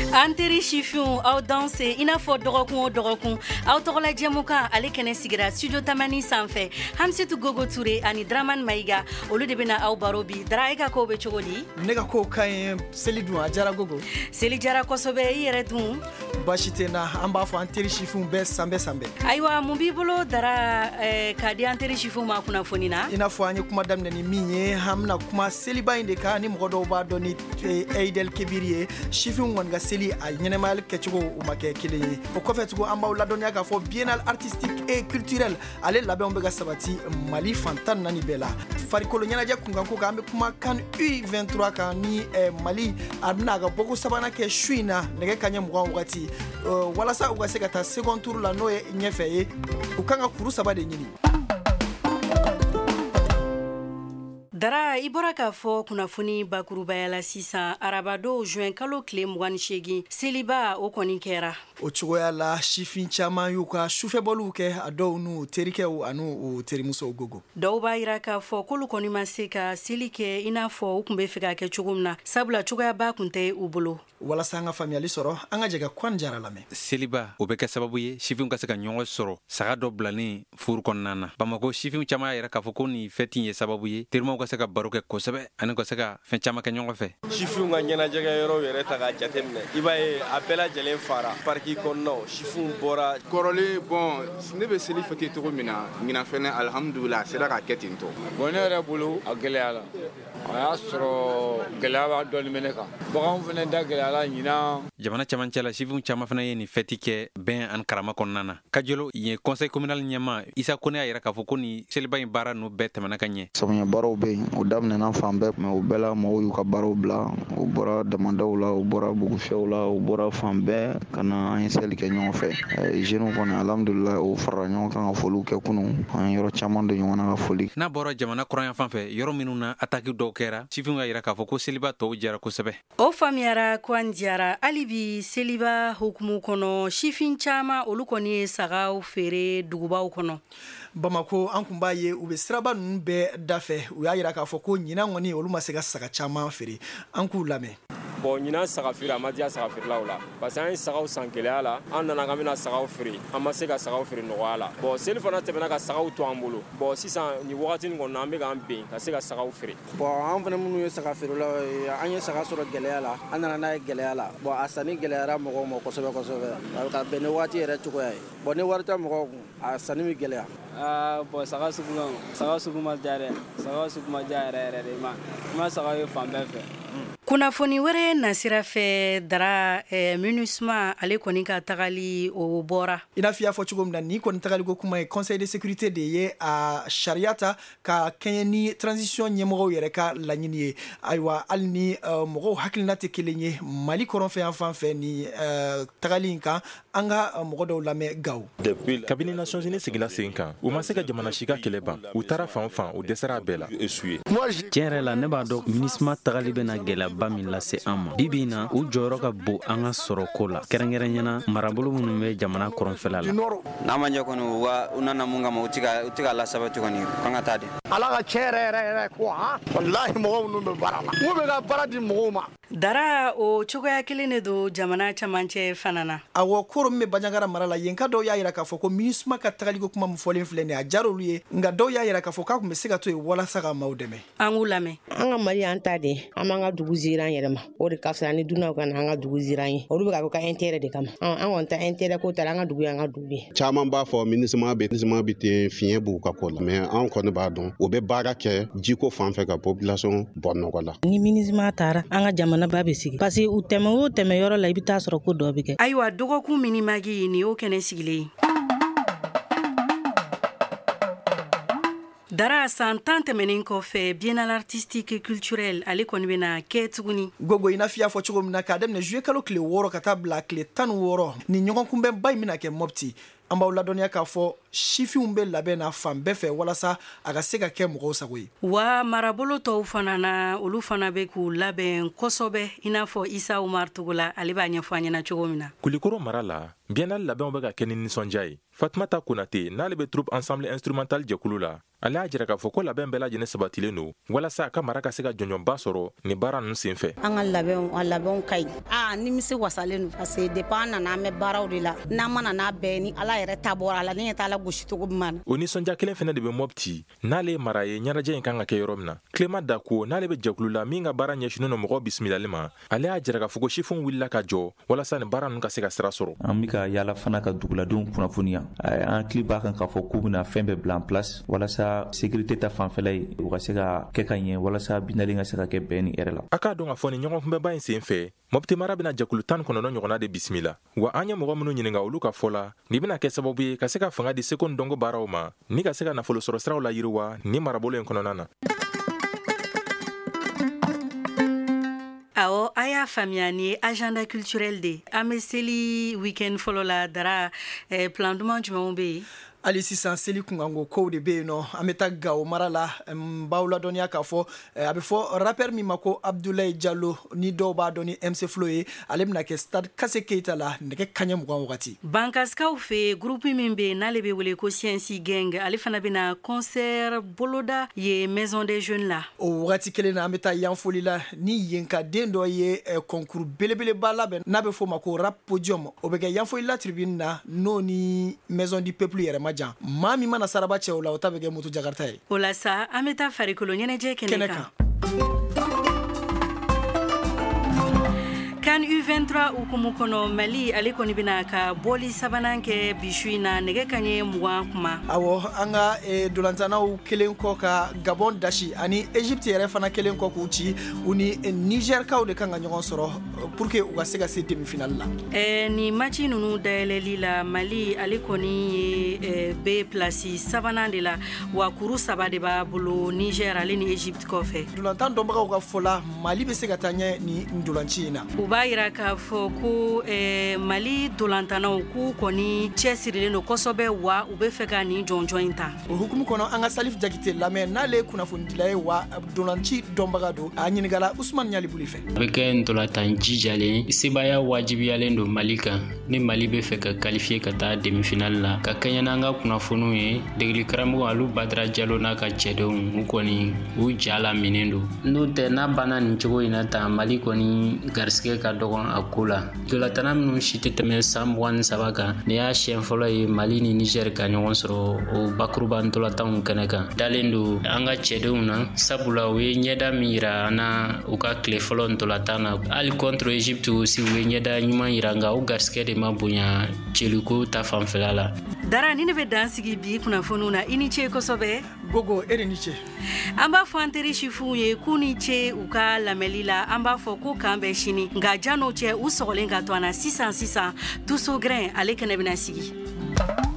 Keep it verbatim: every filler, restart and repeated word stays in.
Anteri Chifion, aw danse i n'a fɔ dɔgɔkun o dɔgɔkun aw tɔgɔla jɛmukan ale kɛnɛ sigira studio Tamani sanfɛ Hamsetu Gogo Ture ani Dramane Maïga olu de bɛna aw baro bi Dra e ka ko bɛ cogo di ne ka ko ka ɲi seli dun a jara Gogo seli jara kosɛbɛ i yɛrɛ dun baasi tɛ na an b'a fɔ Anteri Chifion bɛɛ sanbɛ sanbɛ ayiwa mun b'i bolo Dra eh, k'a di Anteri Chifion ma kunnafoni na i n'a fɔ an ye kuma daminɛ ni min ye an bɛna kuma seliba in de kan ni mɔgɔ dɔw b'a dɔn ni Eidel Kebiri ye Chifion kɔni ka seli a ɲɛnɛmayali kɛcogo u ma kɛ kelen ye o kɔfɛ tugun an b'aw ladɔnniya k'a fɔ biennale artistique et culturel ale labɛnw bɛ ka sabati Mali fantan naani bɛɛ la farikolo ɲɛnajɛ kunkan ko kan an bɛ kuma CAN U vingt-trois kan ni eh, Mali a bɛna a ka bɔko sabanan kɛ su in na nɛgɛ kaɲɛ mugan wagati uh, walasa u ka se ka taa second tour la n'o ye ɲɛfɛ ye u kan ka kuru saba de ɲini Dara i bɔra k'a fɔ kunnafoni bakurubaya la sisan arabado juin kalo tile mugan ni seegin seliba o kɔni kɛra o cogoya la sifin caman y'u ka sufɛbɔliw kɛ a dɔw n'u terikɛw ani u terimusow Gogo dɔw b'a yira k'a fɔ k'olu kɔni ma se ka seli kɛ i n'a fɔ u kun bɛ fɛ ka kɛ cogo min na sabula cogoyaba kun tɛ u bolo walasa an ka faamuyali sɔrɔ an ka jɛka Kwan Jara lamɛn seliba o bɛ kɛ sababu ye sifinw ka se ka ɲɔgɔn sɔrɔ saga dɔ bilalen furu kɔnɔna na Bamako sifinw caman y'a yira k'a fɔ ko nin fɛti ye sababu ye terimaw ka se ka baro kɛ kosɛbɛ ani ka se ka fɛn caman kɛ ɲɔgɔn fɛ sifinw ka ɲɛnajɛkɛ yɔrɔw yɛrɛ ta ka jateminɛ i b'a ye a bɛɛ lajɛlen fara parki kɔnɔnaw sifinw bɔra kɔrɔlen bon ne bɛ seli fêter cogo min na ɲinan fɛnɛ alhamdulillah a sera ka kɛ ten tɔ bon ne yɛrɛ bolo a gɛlɛyara a y'a sɔrɔ gɛlɛya b'a dɔɔni bɛ ne kan baganw fɛnɛ da gɛlɛyara ɲinan jamana camancɛ la sifinw caman fana ye nin fɛti kɛ bɛn ani karama kɔnɔna na Kajolo ye conseil communal ɲɛma Isa Kone a yɛrɛ k'a fɔ ko nin seliba in baara n'u bɛɛ tɛmɛna ka ɲɛ samiya baaraw bɛ yen o daminɛna fan bɛɛ mɛ o bɛɛ la mɔgɔw y'u ka baaraw bila o bɔra damadaw la o bɔra bugufiyɛw la o bɔra fan bɛɛ ka na an ye seli kɛ ɲɔgɔn fɛ jeunes kɔni alhamdulillah o farala ɲɔgɔn kan ka foliw kɛ kunun an ye yɔrɔ caman don ɲɔgɔn na ka foli n'a bɔra jamana kɔrɔyan fan fɛ yɔrɔ minnu na attaque dɔw kɛra sifinw ka yira k'a fɔ ko seliba tɔw jara kosɛbɛ o faamuyara Kwan Jara hali bi seliba hukumu kɔnɔ sifin caman olu kɔni ye sagaw feere dugubaw kɔnɔ Bamako an kun b'a ye u bɛ siraba ninnu bɛɛ dafɛ u y'a yira k'a fɔ ko ɲinan kɔni olu ma se ka saga caman feere an k'u lamɛn bon ɲinan saga feere a ma diya saga feerelaw la parce que an ye sagaw san gɛlɛya la an nana k'an bɛna sagaw feere an ma se ka sagaw feere nɔgɔya la bon seli fana tɛmɛna ka sagaw to an bolo bon sisan nin wagati nin kɔnɔ an bɛ k'an bɛn ka se ka sagaw feere bon an fana minnu ye saga feerelaw ye an ye saga sɔrɔ gɛlɛya la an nana n'a ye gɛlɛya la bon a sanni gɛlɛyara mɔgɔw ma kosɛbɛ kosɛbɛ ka bɛn ni wagati yɛrɛ cogoya ye bon ni wari tɛ mɔgɔw kun a sanni bɛ gɛlɛya Ah, bon saga sugu la saga sugu ma diya dɛ saga sugu ma diya yɛrɛ yɛrɛ de ma ma saga ye fan bɛɛ fɛ kunnafoni wɛrɛ nasira fɛ Dara eh, MINUSMA ale kɔni ka tagali o bɔra i n'a fɔ y'a fɔ cogo min na ni kɔni tagali ko kuma ye conseil de sécurité de ye a sariya ta ka kɛɲɛ ni transition ɲɛmɔgɔw yɛrɛ ka laɲini ye ayiwa hali ni uh, mɔgɔw hakilina tɛ kelen ye Mali kɔrɔnfɛ yan fan fɛ ni uh, tagali in kan an ka uh, mɔgɔ dɔw lamɛn Gawo kabini Nations Unies sigila sen kan u ma se ka jamana si ka kɛlɛ ban u taara fan fan u dɛsɛra a bɛɛ la tiɲɛ yɛrɛ la ne b'a dɔn MINUSMA tagali bɛna gɛlɛyaba min lase an ma bi bi in na u jɔyɔrɔ ka bon an ka sɔrɔ ko la kɛrɛnkɛrɛnyana marabolo minnu bɛ jamana kɔrɔnfɛla la n'a ma ɲɛ kɔni u nana mun kama u tɛ ka lasabati kɔni kan ka taa de ala ka tiɲɛ yɛrɛ yɛrɛ yɛrɛ ko han walahi mɔgɔw minnu bɛ baara la n'u bɛ ka baara di mɔgɔw ma Dara o cogoya kelen de don jamana camancɛ fana na awɔ koro min bɛ Banjagara mara la yen ka dɔw y'a yira k'a fɔ ko MINUSMA ka tagaliko kuma min fɔlen filɛ nin a diyara olu ye nka dɔw y'a yira k'a fɔ k'a kun bɛ se ka to yen walasa ka maaw dɛmɛ an k'u lamɛn an ka Mali an ta de an b'an ka dugu zira an yɛrɛ ma o de ka fisa ni dunnaw ka na an ka dugu zira an ye olu bɛ ka kɛ ka intérêt de kama an kɔni ta intérêt ko ta an ka dugu y'an ka dugu ye caman b'a fɔ MINUSMA bɛ MINUSMA bɛ ten fiɲɛ b'u ka ko la mais an kɔni b'a dɔn u bɛ baara kɛ jiko fan fɛ ka population bɔ nɔgɔ la ni MINUSMA taara an ka jamana ba bɛ sigi parce que u tɛmɛ o tɛmɛ yɔrɔ la i bɛ taa sɔrɔ ko dɔ bɛ kɛ ayiwa dɔgɔkun minimagi nin y'o kɛnɛ sigilen Dara san tan tɛmɛnen kɔfɛ biennale artistique et culturel ale kɔni bɛna kɛ tuguni Gogo i n'a fɔ y'a fɔ cogo min na k'a daminɛ juillet kalo tile wɔɔrɔ ka taa bila tile tan ni wɔɔrɔ ni ɲɔgɔn kunbɛnba in bɛna kɛ Mopti an b'aw ladɔnniya k'a fɔ sifinw bɛ labɛn na fan bɛɛ fɛ walasa a ka se ka kɛ mɔgɔw sago ye. Wa marabolo tɔw fana na olu fana bɛ k'u labɛn kosɛbɛ i n'a fɔ Isa Umar Togola ale b'a ɲɛfɔ an ɲɛna cogo min na. Kulikoro mara la biennale labɛnw bɛ ka kɛ ni nisɔndiya ye. Fatumata Konate n'ale bɛ troupe ensemble instrumental jɛkulu la ale y'a jira k'a fɔ ko labɛn bɛɛ lajɛlen sabatilen don walasa a ka mara ka se ka jɔnjɔnba sɔrɔ ni baara ninnu senfɛ. An ka labɛnw a labɛnw ka ɲi a nimisi wasalen don parce que depuis an nana an bɛ baaraw de la n'an ma na n'a bɛɛ ni ala yɛrɛ ta bɔra a la ni ɲɛ t'a la gosi cogo min na. O nisɔndiya kelen fana de bɛ Mopti n'ale ye mara ye ɲɛnajɛ in kan ka kɛ yɔrɔ min na. Clément Dako n'ale bɛ jɛkulu la min ka baara ɲɛsinnen don mɔgɔw bisimilali ma ale y'a jira k'a fɔ ko sifinw wulila ka jɔ walasa nin baara ninnu ka se ka sira sɔrɔ. An bɛ ka yaala fana ka duguladenw kunnafoniya an hakili b'a kan k'a fɔ k'u bɛna fɛn bɛɛ bila en place walasa sécurité ta fanfɛla ye u ka se ka kɛ ka ɲɛ walasa binali ka se ka kɛ bɛn ni hɛrɛ la. A k'a dɔn k'a fɔ nin ɲɔgɔn kunbɛnba in senfɛ Mopti mara bɛna jɛkulu tan kɔnɔntɔn ɲɔgɔnna de bisimila wa an ye mɔgɔ minnu ɲininka olu ka fɔ la nin bɛna kɛ sababu ye ka se ka fanga di seko ni dɔnko baaraw ma ni ka se ka nafolo sɔrɔ siraw la yiriwa ni marabolo in kɔnɔna na. Awɔ a y'a faamuya ni agenda culturel de an bɛ seli weekend fɔlɔ la dara eh, plan duman jumɛnw bɛ yen. Ali sisan seli kunkanko kow de bɛ yen nɔ an bɛ taa Gawo mara la n b'aw ladɔnniya k'a fɔ a bɛ fɔ rappeur min ma ko Abdoulaye Diallo ni dɔw b'a dɔn ni M C Flow ye ale bɛna kɛ stade Kase Keita la nɛgɛ kaɲɛ mugan wagati. Bankasikaw fɛ groupe min bɛ yen n'ale bɛ wele ko C N C Gang ale fana bɛna concert boloda ye Maison des Jeunes la. O wagati kelen na an bɛ taa yanfoli la ni yen ka den dɔ ye concours belebeleba labɛn n'a bɛ fɔ o ma ko rap podium o bɛ kɛ yanfoli la tribune na n'o ni Maison du Peuple yɛrɛ ma jan maa min mana saraba cɛ o la o ta bɛ kɛ moto jakarta ye. O la sa an bɛ taa farikolo ɲɛnajɛ kɛnɛ kan. CAN U vingt-trois hukumu kɔnɔ Mali ale kɔni bɛna ka bɔli sabanan kɛ bi su in na nɛgɛ kaɲɛ mugan kuma. Awɔ an ka dolantanaw kelen kɔ ka Gabon dasi ani Egypte yɛrɛ fana kelen kɔ k'u ci u ni Nigerkaw de kan ka ɲɔgɔn sɔrɔ pour que u ka se ka se demi-finale la. Eh, ni match ninnu dayɛlɛli la Mali ale kɔni ye B place sabanan de la wa kuru saba de b'a bolo Niger ale ni Egypte kɔfɛ. Dolantan dɔnbagaw ka fɔ la Mali bɛ se ka taa ɲɛ ni ndolanci in na. U b'a yira k'a fɔ ko eh, Mali dolantanaw k'u kɔni cɛsirilen don kosɛbɛ wa u bɛ fɛ ka nin jɔnjɔn in ta. O hukumu kɔnɔ an ka Salif Jakite lamɛn n'ale ye kunnafonidila ye wa dolanci dɔnbaga don a ɲininkala Usman Ɲalibuli fɛ. A bɛ kɛ ntolantan jijalen sebaya wajibiyalen don Mali kan ni Mali bɛ fɛ ka qualifier ka taa demi-finale la ka kɛɲɛ n'an ka kunnafoniw ye degeli karamɔgɔ Alu Badara Jalo n'a ka cɛdenw u kɔni u ja laminen don n'o tɛ n'a banna nin cogo in na tan Mali kɔni garisɛgɛ ka dɔgɔn a ko la dolatana minnu si tɛ tɛmɛ san mugan ni saba kan ni y'a siɲɛ fɔlɔ ye Mali ni Niger ka ɲɔgɔn sɔrɔ o bakuruba ntolantanw kɛnɛ kan dalen don an ka cɛdenw na sabula u ye ɲɛda min yira an na u ka tile fɔlɔ ntolantan na hali contre Egypte aussi u ye ɲɛda ɲuman yira nka u garisɛgɛ de ma bonya cɛliko ta fanfɛla la. Dara ni ne bɛ dan sigi bi kunnafoniw na i ni ce kosɛbɛ. Gogo e ni ce. An b'a fɔ an teri sifuw ye k'u ni ce u ka lamɛli la an b'a fɔ ko k'an bɛ sini nka jan'o cɛ u sɔgɔlen ka to an na sisan sisan Tuso Grain ale kɛnɛ bɛna sigi.